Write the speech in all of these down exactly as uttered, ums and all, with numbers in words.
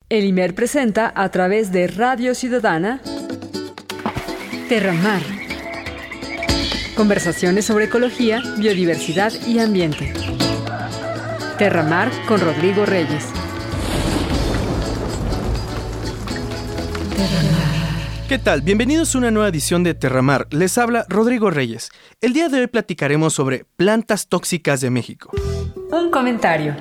El IMER presenta a través de Radio Ciudadana Terramar. Conversaciones sobre ecología, biodiversidad y ambiente. Terramar con Rodrigo Reyes. Terramar. ¿Qué tal? Bienvenidos a una nueva edición de Terramar. Les habla Rodrigo Reyes. El día de hoy platicaremos sobre plantas tóxicas de México. Un comentario.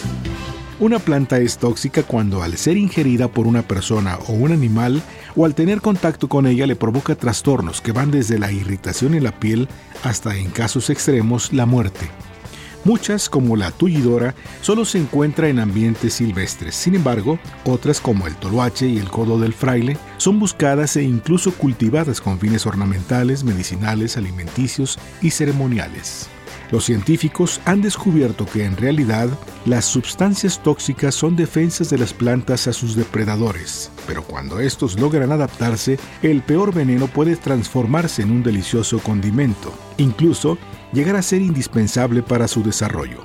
Una planta es tóxica cuando al ser ingerida por una persona o un animal o al tener contacto con ella le provoca trastornos que van desde la irritación en la piel hasta, en casos extremos, la muerte. Muchas, como la tullidora, solo se encuentra en ambientes silvestres. Sin embargo, otras como el toloache y el codo del fraile son buscadas e incluso cultivadas con fines ornamentales, medicinales, alimenticios y ceremoniales. Los científicos han descubierto que en realidad las sustancias tóxicas son defensas de las plantas a sus depredadores, pero cuando estos logran adaptarse, el peor veneno puede transformarse en un delicioso condimento, incluso llegar a ser indispensable para su desarrollo.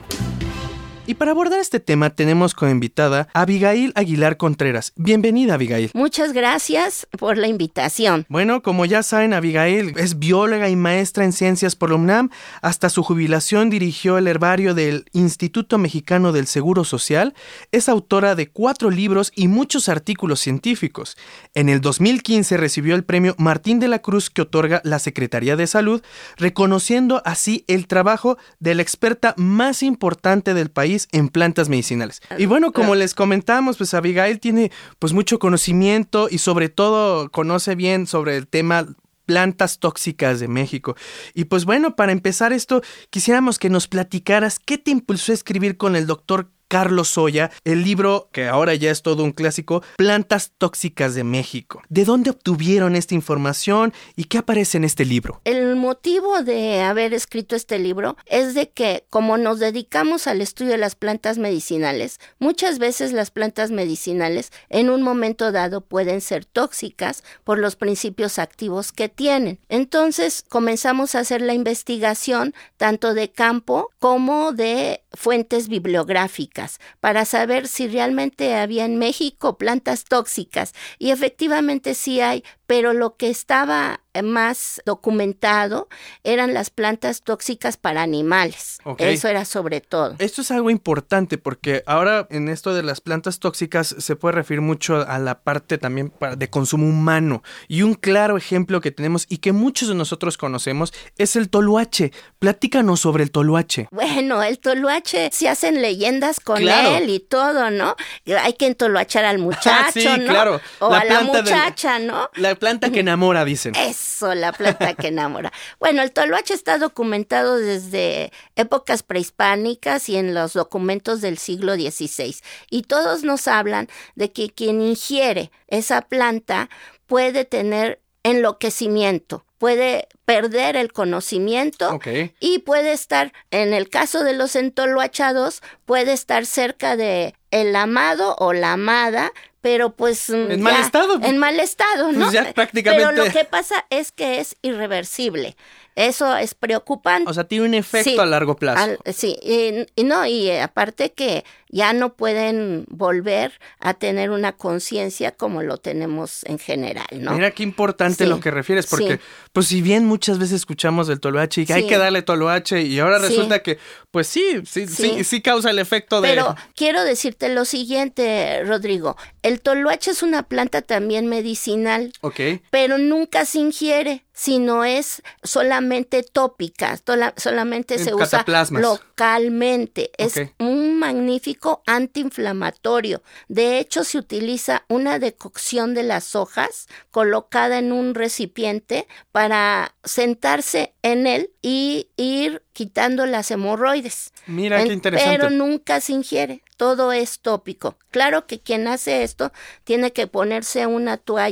Y para abordar este tema tenemos como invitada a Abigail Aguilar Contreras. Bienvenida, Abigail. Muchas gracias por la invitación. Bueno, como ya saben, Abigail es bióloga y maestra en ciencias por la UNAM. Hasta su jubilación dirigió el herbario del Instituto Mexicano del Seguro Social. Es autora de cuatro libros y muchos artículos científicos. En el dos mil quince recibió el premio Martín de la Cruz que otorga la Secretaría de Salud, reconociendo así el trabajo de la experta más importante del país en plantas medicinales. Y bueno, como les comentamos, pues Abigail tiene pues mucho conocimiento y sobre todo conoce bien sobre el tema plantas tóxicas de México. Y pues bueno, para empezar esto, quisiéramos que nos platicaras qué te impulsó a escribir con el doctor Carlos Soya el libro, que ahora ya es todo un clásico, Plantas Tóxicas de México. ¿De dónde obtuvieron esta información y qué aparece en este libro? El motivo de haber escrito este libro es de que, como nos dedicamos al estudio de las plantas medicinales, muchas veces las plantas medicinales en un momento dado pueden ser tóxicas por los principios activos que tienen. Entonces comenzamos a hacer la investigación tanto de campo como de fuentes bibliográficas para saber si realmente había en México plantas tóxicas, y efectivamente sí hay, pero lo que estaba más documentado eran las plantas tóxicas para animales. Okay. Eso era sobre todo. Esto es algo importante porque ahora en esto de las plantas tóxicas se puede referir mucho a la parte también de consumo humano, y un claro ejemplo que tenemos y que muchos de nosotros conocemos es el toloache. Platícanos sobre el toloache. Bueno, el toloache se hacen leyendas con claro. él y todo, ¿no? Hay que entoloachar al muchacho, sí, ¿no? Claro. O la a la muchacha, de, ¿no? La planta que enamora, dicen. Eso, la planta que enamora. Bueno, el toloache está documentado desde épocas prehispánicas y en los documentos del siglo dieciséis. Y todos nos hablan de que quien ingiere esa planta puede tener enloquecimiento, puede perder el conocimiento, okay. y puede estar, en el caso de los entoloachados, puede estar cerca de el amado o la amada, pero pues en ya, mal estado. En mal estado, ¿no? Pues ya prácticamente. Pero lo que pasa es que es irreversible. Eso es preocupante. O sea, tiene un efecto sí, a largo plazo. Al, sí, y, y no, y aparte que ya no pueden volver a tener una conciencia como lo tenemos en general, ¿no? Mira qué importante sí, lo que refieres, porque sí. pues si bien muchas veces escuchamos del toloache y que sí. hay que darle toloache, y ahora sí. resulta que pues sí, sí, sí, sí, sí causa el efecto de... Pero quiero decirte lo siguiente, Rodrigo, el toloache es una planta también medicinal, okay. pero nunca se ingiere, sino es solamente tópica, tola, solamente en se usa localmente. Okay. Es un magnífico antiinflamatorio. De hecho, se utiliza una decocción de las hojas colocada en un recipiente para sentarse en él y ir quitando las hemorroides. Mira en, qué interesante. Pero nunca se ingiere. Todo es tópico. Claro que quien hace esto tiene que ponerse una toalla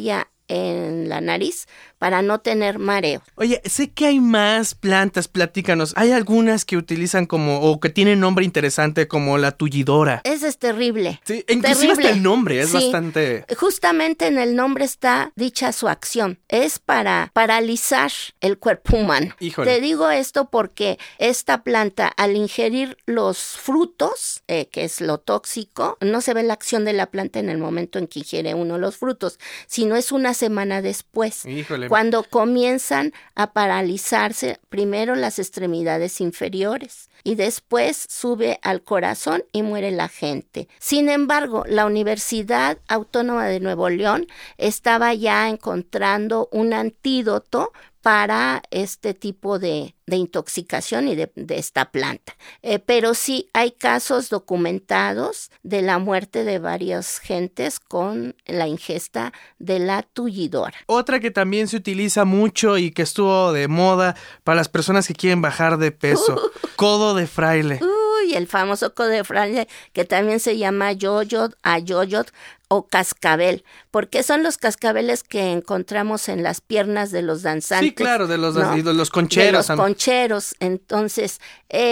en la nariz para no tener mareo. Oye, sé que hay más plantas, platícanos. Hay algunas que utilizan como, o que tienen nombre interesante como la tullidora. Esa es terrible. Sí, inclusive terrible. hasta el nombre es sí, bastante... Justamente en el nombre está dicha su acción. Es para paralizar el cuerpo humano. Híjole. Te digo esto porque esta planta, al ingerir los frutos, eh, que es lo tóxico, no se ve la acción de la planta en el momento en que ingiere uno los frutos, sino es una semana después. Híjole. Cuando comienzan a paralizarse primero las extremidades inferiores y después sube al corazón y muere la gente. Sin embargo, la Universidad Autónoma de Nuevo León estaba ya encontrando un antídoto para este tipo de, de intoxicación y de, de esta planta. Eh, pero sí hay casos documentados de la muerte de varias gentes con la ingesta de la tullidora. Otra que también se utiliza mucho y que estuvo de moda para las personas que quieren bajar de peso, uh, codo de fraile. Uy, el famoso codo de fraile, que también se llama yoyot, ayoyot, o cascabel, porque son los cascabeles que encontramos en las piernas de los danzantes. Sí, claro, de los, ¿no? de los concheros. De los concheros. Entonces,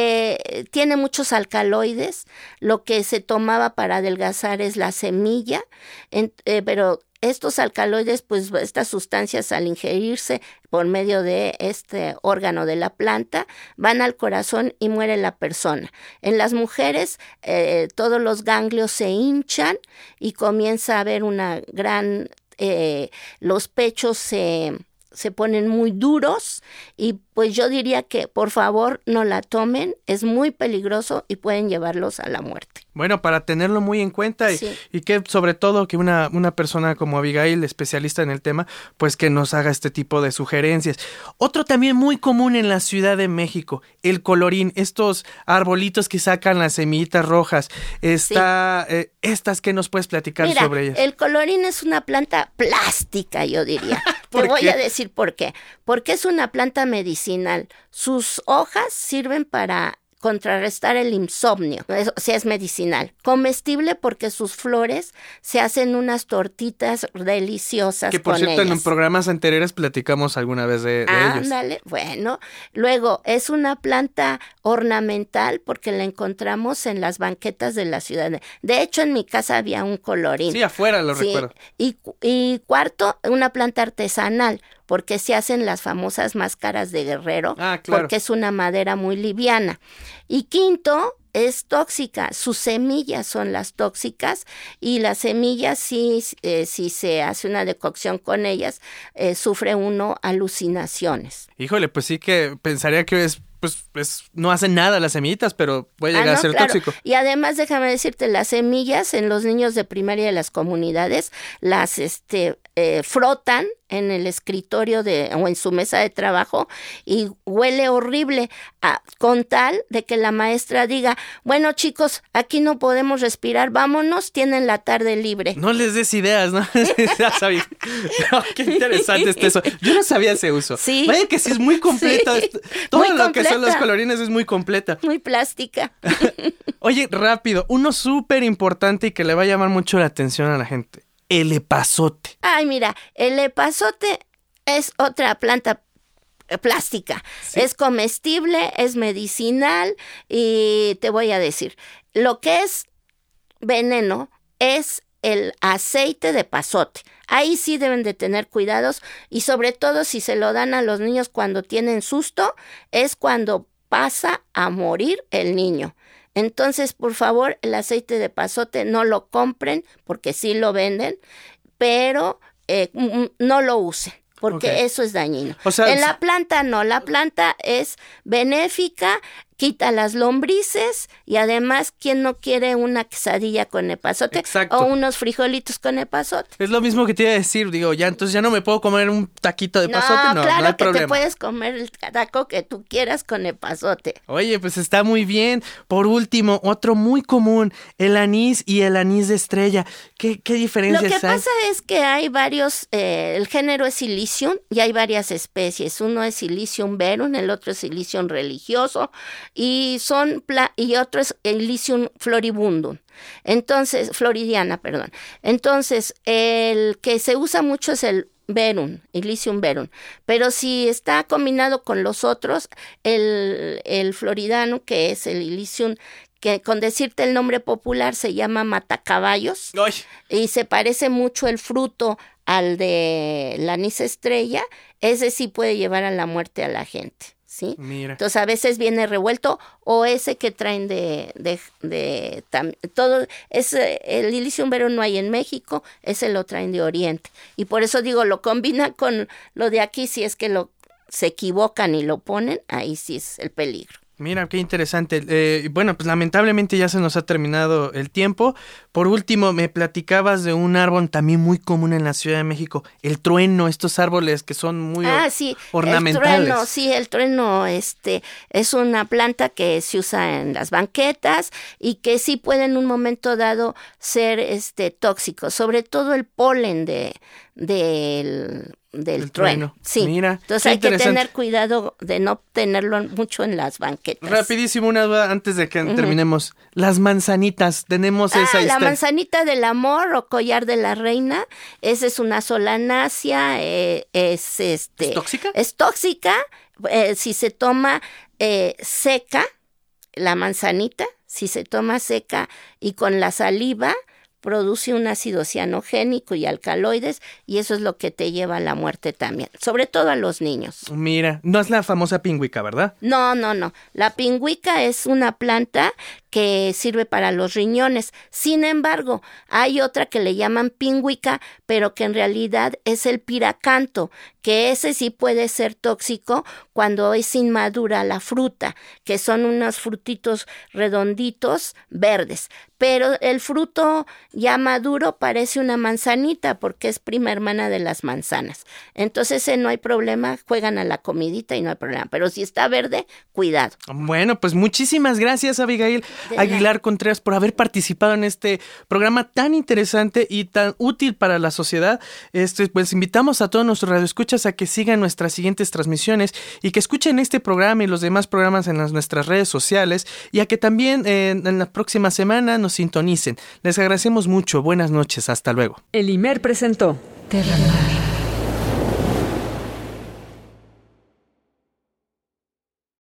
eh, tiene muchos alcaloides. Lo que se tomaba para adelgazar es la semilla, en, eh, pero estos alcaloides, pues estas sustancias al ingerirse por medio de este órgano de la planta, van al corazón y muere la persona. En las mujeres, eh, todos los ganglios se hinchan y comienza a haber una gran... Eh, los pechos se... se ponen muy duros y pues yo diría que por favor no la tomen, es muy peligroso y pueden llevarlos a la muerte. Bueno, para tenerlo muy en cuenta y, sí. y que sobre todo que una, una persona como Abigail, especialista en el tema, pues que nos haga este tipo de sugerencias. Otro también muy común en la Ciudad de México, el colorín, estos arbolitos que sacan las semillitas rojas. Está, sí. eh, estas, ¿qué nos puedes platicar Mira, sobre ellas? El colorín es una planta plástica, yo diría. Te voy qué? a decir por qué. Porque es una planta medicinal. Sus hojas sirven para contrarrestar el insomnio, o sea, es medicinal. Comestible porque sus flores se hacen unas tortitas deliciosas que por con cierto ellas. En programas anteriores platicamos alguna vez de, de ellos. Ándale, bueno. Luego, es una planta ornamental porque la encontramos en las banquetas de la ciudad. De hecho, en mi casa había un colorín. Sí, afuera lo sí. recuerdo. Y, y cuarto, una planta artesanal, porque se hacen las famosas máscaras de Guerrero, ah, claro. porque es una madera muy liviana. Y quinto, es tóxica, sus semillas son las tóxicas y las semillas, sí, eh, si se hace una decocción con ellas, eh, sufre uno alucinaciones. Híjole, pues sí que pensaría que es... pues, pues no hacen nada las semillitas, pero puede llegar ah, no, a ser claro. tóxico. Y además, déjame decirte, las semillas en los niños de primaria de las comunidades las este eh, frotan en el escritorio de o en su mesa de trabajo y huele horrible, a, con tal de que la maestra diga, bueno chicos, aquí no podemos respirar, vámonos, tienen la tarde libre. No les des ideas, ¿no? Ya sabía. No, qué interesante está eso. Yo no sabía ese uso. Sí. Vaya que sí es muy completa. Sí. Todo muy lo completa. que son los colorines es muy completa. Muy plástica. Oye, rápido, uno súper importante y que le va a llamar mucho la atención a la gente. El epazote. Ay, mira, el epazote es otra planta plástica. ¿Sí? Es comestible, es medicinal y te voy a decir, lo que es veneno es el aceite de epazote. Ahí sí deben de tener cuidados y sobre todo si se lo dan a los niños cuando tienen susto, es cuando pasa a morir el niño. Entonces, por favor, el aceite de epazote no lo compren porque sí lo venden, pero eh, no lo usen. Porque okay. eso es dañino. O sea, en la planta no, la planta es benéfica, quita las lombrices y además, ¿quién no quiere una quesadilla con epazote? Exacto. O unos frijolitos con epazote. Es lo mismo que te iba a decir, digo, ya entonces ya no me puedo comer un taquito de epazote, no, no, claro no hay que problema. Te puedes comer el taco que tú quieras con epazote. Oye, pues está muy bien. Por último, otro muy común, el anís y el anís de estrella. ¿Qué, qué diferencias hay? Lo que hay? pasa es que hay varios, eh, el género es Silicium y hay varias especies. Uno es Silicium verum, el otro es Silicium religioso, y son pla- y otro es Silicium floribundum. Entonces, floridiana, perdón. Entonces, el que se usa mucho es el verum, Illicium verum. Pero si está combinado con los otros, el, el floridano, que es el Illicium, que con decirte el nombre popular se llama matacaballos, ¡Ay! Y se parece mucho el fruto al de la anís estrella, ese sí puede llevar a la muerte a la gente, ¿sí? Mira. Entonces a veces viene revuelto, o ese que traen de, de, de, tam, todo, ese, el Illicium verum no hay en México, ese lo traen de Oriente, y por eso digo, lo combina con lo de aquí, si es que lo se equivocan y lo ponen, ahí sí es el peligro. Mira, qué interesante. Eh, bueno, pues lamentablemente ya se nos ha terminado el tiempo. Por último, me platicabas de un árbol también muy común en la Ciudad de México, el trueno, estos árboles que son muy ah, or- sí, ornamentales. El trueno, sí, el trueno este, es una planta que se usa en las banquetas y que sí puede en un momento dado ser este, tóxico, sobre todo el polen de, del... del El trueno. trueno. Sí. Mira, entonces qué hay que interesante. tener cuidado de no tenerlo mucho en las banquetas. Rapidísimo, una duda antes de que Ujú. terminemos. Las manzanitas, tenemos Ah, esa la historia. manzanita del amor o collar de la reina, esa es una solanácea, eh, es este ¿Es tóxica? Es tóxica, eh, si se toma eh, seca, la manzanita, si se toma seca y con la saliva, produce un ácido cianogénico y alcaloides, y eso es lo que te lleva a la muerte también, sobre todo a los niños. Mira, no es la famosa pingüica, ¿verdad? No, no, no. La pingüica es una planta que sirve para los riñones. Sin embargo, hay otra que le llaman pingüica, pero que en realidad es el piracanto, que ese sí puede ser tóxico cuando es inmadura la fruta, que son unos frutitos redonditos verdes. Pero el fruto ya maduro parece una manzanita porque es prima hermana de las manzanas. Entonces, eh, no hay problema, juegan a la comidita y no hay problema. Pero si está verde, cuidado. Bueno, pues muchísimas gracias, Abigail De Aguilar nada. Contreras, por haber participado en este programa tan interesante y tan útil para la sociedad. Este, pues invitamos a todos nuestros radioescuchas a que sigan nuestras siguientes transmisiones y que escuchen este programa y los demás programas en las, nuestras redes sociales, y a que también eh, en la próxima semana nos sintonicen. Les agradecemos mucho. Buenas noches. Hasta luego. El I M E R presentó Terra Mar.